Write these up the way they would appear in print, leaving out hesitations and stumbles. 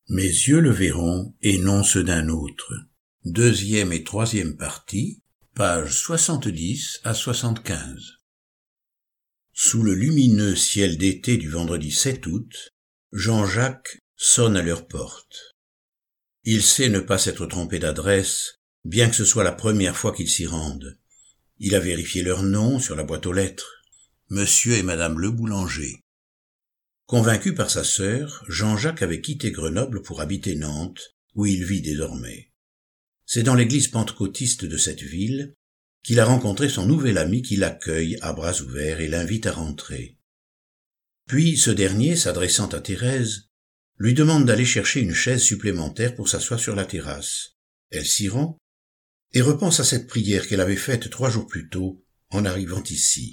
Mes yeux le verront et non ceux d'un autre. Deuxième et troisième partie, pages 70 à 75. Sous le lumineux ciel d'été du vendredi 7 août, Jean-Jacques sonne à leur porte. Il sait ne pas s'être trompé d'adresse, bien que ce soit la première fois qu'il s'y rende. Il a vérifié leur nom sur la boîte aux lettres. Monsieur et Madame Le Boulanger. Convaincu par sa sœur, Jean-Jacques avait quitté Grenoble pour habiter Nantes, où il vit désormais. C'est dans l'église pentecôtiste de cette ville qu'il a rencontré son nouvel ami qui l'accueille à bras ouverts et l'invite à rentrer. Puis ce dernier, s'adressant à Thérèse, lui demande d'aller chercher une chaise supplémentaire pour s'asseoir sur la terrasse. Elle s'y rend et repense à cette prière qu'elle avait faite 3 jours plus tôt en arrivant ici.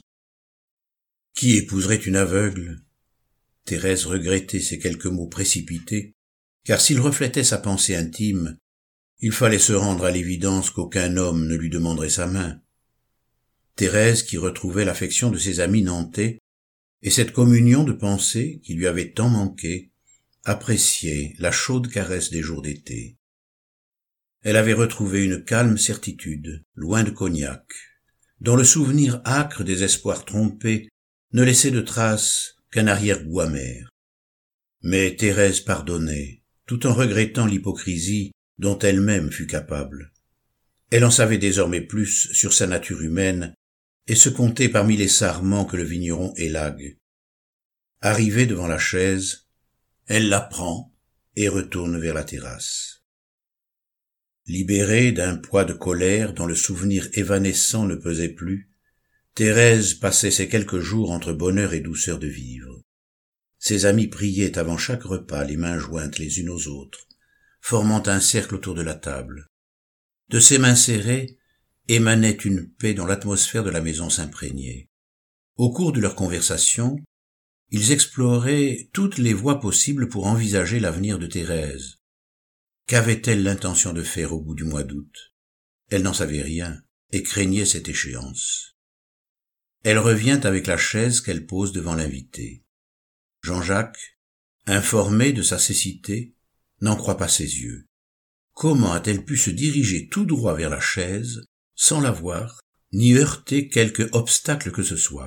Qui épouserait une aveugle ? Thérèse regrettait ces quelques mots précipités, car s'ils reflétaient sa pensée intime, il fallait se rendre à l'évidence qu'aucun homme ne lui demanderait sa main. Thérèse, qui retrouvait l'affection de ses amis nantais, et cette communion de pensée qui lui avait tant manqué, appréciait la chaude caresse des jours d'été. Elle avait retrouvé une calme certitude, loin de Cognac, dont le souvenir âcre des espoirs trompés ne laissait de traces qu'un arrière-goût amer. Mais Thérèse pardonnait, tout en regrettant l'hypocrisie dont elle-même fut capable. Elle en savait désormais plus sur sa nature humaine et se comptait parmi les sarments que le vigneron élague. Arrivée devant la chaise, elle la prend et retourne vers la terrasse. Libérée d'un poids de colère dont le souvenir évanescent ne pesait plus, Thérèse passait ces quelques jours entre bonheur et douceur de vivre. Ses amis priaient avant chaque repas, les mains jointes les unes aux autres, formant un cercle autour de la table. De ses mains serrées émanait une paix dont l'atmosphère de la maison s'imprégnait. Au cours de leur conversation, ils exploraient toutes les voies possibles pour envisager l'avenir de Thérèse. Qu'avait-elle l'intention de faire au bout du mois d'août ? Elle n'en savait rien et craignait cette échéance. Elle revient avec la chaise qu'elle pose devant l'invité. Jean-Jacques, informé de sa cécité, n'en croit pas ses yeux. Comment a-t-elle pu se diriger tout droit vers la chaise, sans la voir, ni heurter quelque obstacle que ce soit ?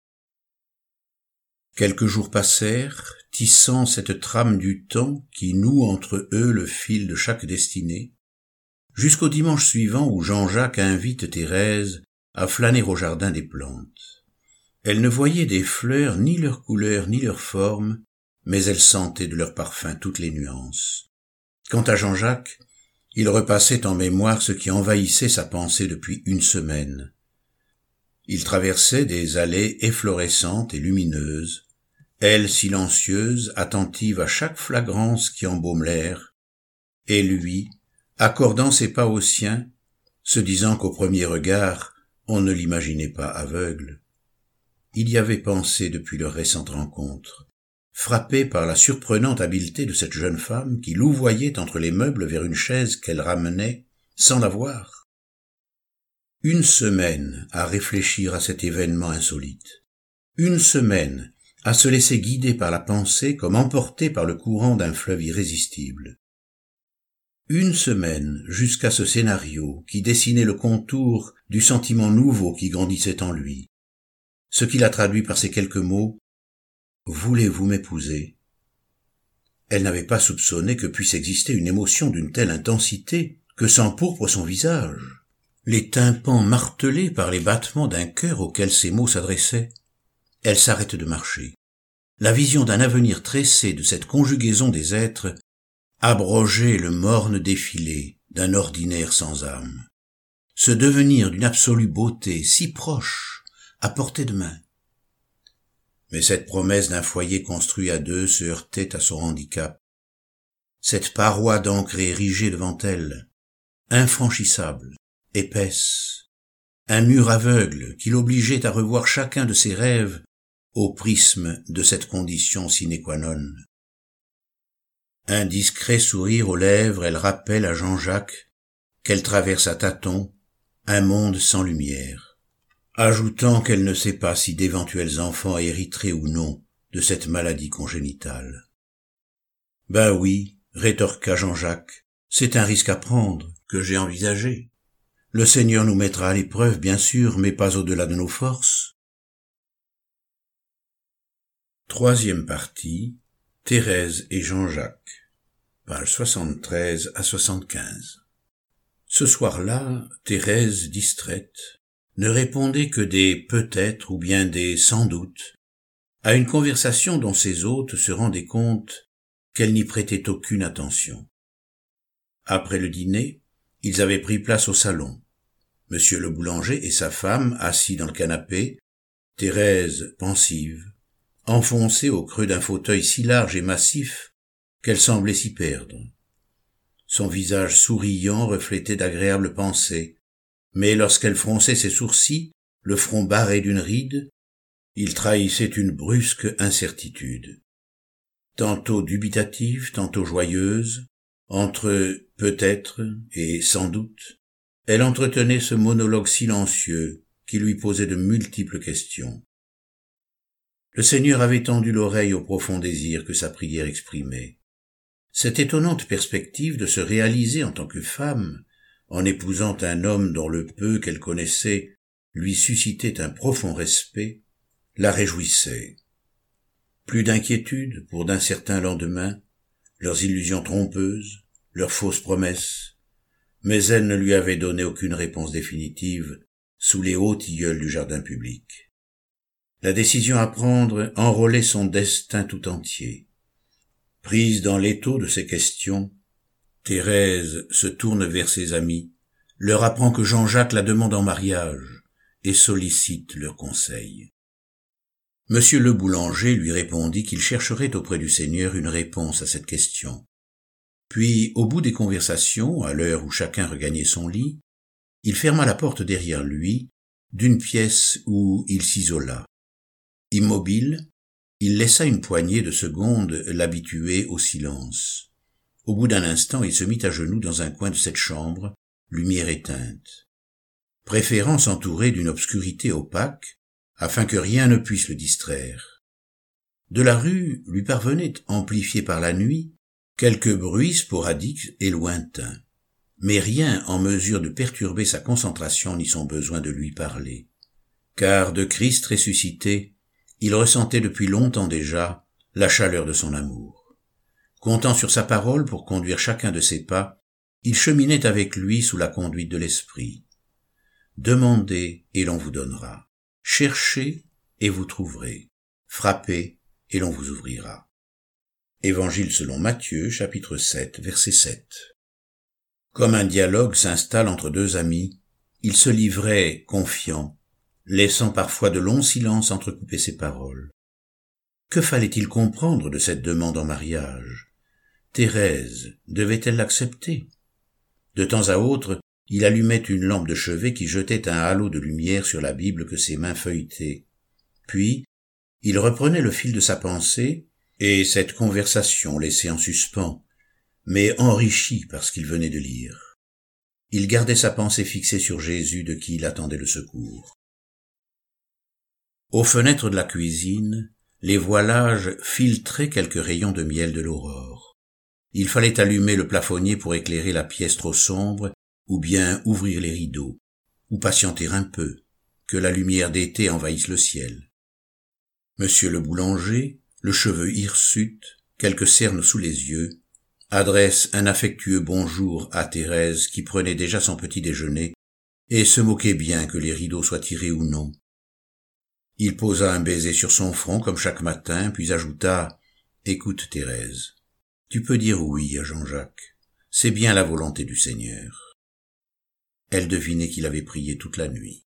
Quelques jours passèrent, tissant cette trame du temps qui noue entre eux le fil de chaque destinée, jusqu'au dimanche suivant où Jean-Jacques invite Thérèse à flâner au jardin des plantes. Elle ne voyait des fleurs ni leur couleur ni leur forme, mais elle sentait de leur parfum toutes les nuances. Quant à Jean-Jacques, il repassait en mémoire ce qui envahissait sa pensée depuis 1 semaine. Il traversait des allées efflorescentes et lumineuses, elle silencieuse, attentive à chaque flagrance qui embaume l'air, et lui, accordant ses pas aux siens, se disant qu'au premier regard, on ne l'imaginait pas aveugle. Il y avait pensé depuis leur récente rencontre, frappé par la surprenante habileté de cette jeune femme qui louvoyait entre les meubles vers une chaise qu'elle ramenait sans la voir. 1 semaine à réfléchir à cet événement insolite. 1 semaine à se laisser guider par la pensée comme emporté par le courant d'un fleuve irrésistible. 1 semaine jusqu'à ce scénario qui dessinait le contour du sentiment nouveau qui grandissait en lui. Ce qu'il a traduit par ces quelques mots « Voulez-vous m'épouser ?» Elle n'avait pas soupçonné que puisse exister une émotion d'une telle intensité que s'empourpre son visage, les tympans martelés par les battements d'un cœur auquel ces mots s'adressaient. Elle s'arrête de marcher. La vision d'un avenir tressé de cette conjugaison des êtres abroger le morne défilé d'un ordinaire sans âme. Ce devenir d'une absolue beauté si proche, à portée de main. Mais cette promesse d'un foyer construit à 2 se heurtait à son handicap. Cette paroi d'encre érigée devant elle, infranchissable, épaisse, un mur aveugle qui l'obligeait à revoir chacun de ses rêves au prisme de cette condition sine qua non. Un discret sourire aux lèvres, elle rappelle à Jean-Jacques qu'elle traverse à tâtons un monde sans lumière, ajoutant qu'elle ne sait pas si d'éventuels enfants hériteraient ou non de cette maladie congénitale. Ben oui, rétorqua Jean-Jacques, c'est un risque à prendre, que j'ai envisagé. Le Seigneur nous mettra à l'épreuve, bien sûr, mais pas au-delà de nos forces. Troisième partie, Thérèse et Jean-Jacques, pages 73 à 75. Ce soir-là, Thérèse, distraite, ne répondait que des peut-être ou bien des sans doute à une conversation dont ses hôtes se rendaient compte qu'elle n'y prêtait aucune attention. Après le dîner, ils avaient pris place au salon. Monsieur le boulanger et sa femme assis dans le canapé, Thérèse pensive, enfoncée au creux d'un fauteuil si large et massif qu'elle semblait s'y perdre. Son visage souriant reflétait d'agréables pensées, mais lorsqu'elle fronçait ses sourcils, le front barré d'une ride, il trahissait une brusque incertitude. Tantôt dubitative, tantôt joyeuse, entre peut-être et sans doute, elle entretenait ce monologue silencieux qui lui posait de multiples questions. Le Seigneur avait tendu l'oreille au profond désir que sa prière exprimait. Cette étonnante perspective de se réaliser en tant que femme, en épousant un homme dont le peu qu'elle connaissait lui suscitait un profond respect, la réjouissait. Plus d'inquiétude pour d'incertains lendemains, leurs illusions trompeuses, leurs fausses promesses, mais elle ne lui avait donné aucune réponse définitive sous les hauts tilleuls du jardin public. La décision à prendre enrôlait son destin tout entier. Prise dans l'étau de ces questions, Thérèse se tourne vers ses amis, leur apprend que Jean-Jacques la demande en mariage et sollicite leurs conseils. Monsieur le boulanger lui répondit qu'il chercherait auprès du Seigneur une réponse à cette question. Puis, au bout des conversations, à l'heure où chacun regagnait son lit, il ferma la porte derrière lui d'une pièce où il s'isola. Immobile, il laissa une poignée de secondes l'habituer au silence. Au bout d'un instant, il se mit à genoux dans un coin de cette chambre, lumière éteinte, préférant s'entourer d'une obscurité opaque, afin que rien ne puisse le distraire. De la rue lui parvenaient, amplifiés par la nuit, quelques bruits sporadiques et lointains, mais rien en mesure de perturber sa concentration ni son besoin de lui parler. Car de Christ ressuscité, il ressentait depuis longtemps déjà la chaleur de son amour. Comptant sur sa parole pour conduire chacun de ses pas, il cheminait avec lui sous la conduite de l'Esprit. Demandez et l'on vous donnera. Cherchez et vous trouverez. Frappez et l'on vous ouvrira. Évangile selon Matthieu, chapitre 7, verset 7. Comme un dialogue s'installe entre deux amis, il se livrait confiant, laissant parfois de longs silences entrecouper ses paroles. Que fallait-il comprendre de cette demande en mariage? Thérèse devait-elle l'accepter? De temps à autre, il allumait une lampe de chevet qui jetait un halo de lumière sur la Bible que ses mains feuilletaient. Puis, il reprenait le fil de sa pensée, et cette conversation laissée en suspens, mais enrichie par ce qu'il venait de lire. Il gardait sa pensée fixée sur Jésus de qui il attendait le secours. Aux fenêtres de la cuisine, les voilages filtraient quelques rayons de miel de l'aurore. Il fallait allumer le plafonnier pour éclairer la pièce trop sombre, ou bien ouvrir les rideaux, ou patienter un peu, que la lumière d'été envahisse le ciel. Monsieur le boulanger, le cheveu hirsute, quelques cernes sous les yeux, adresse un affectueux bonjour à Thérèse qui prenait déjà son petit déjeuner et se moquait bien que les rideaux soient tirés ou non. Il posa un baiser sur son front comme chaque matin, puis ajouta « Écoute Thérèse, tu peux dire oui à Jean-Jacques, c'est bien la volonté du Seigneur. » Elle devinait qu'il avait prié toute la nuit.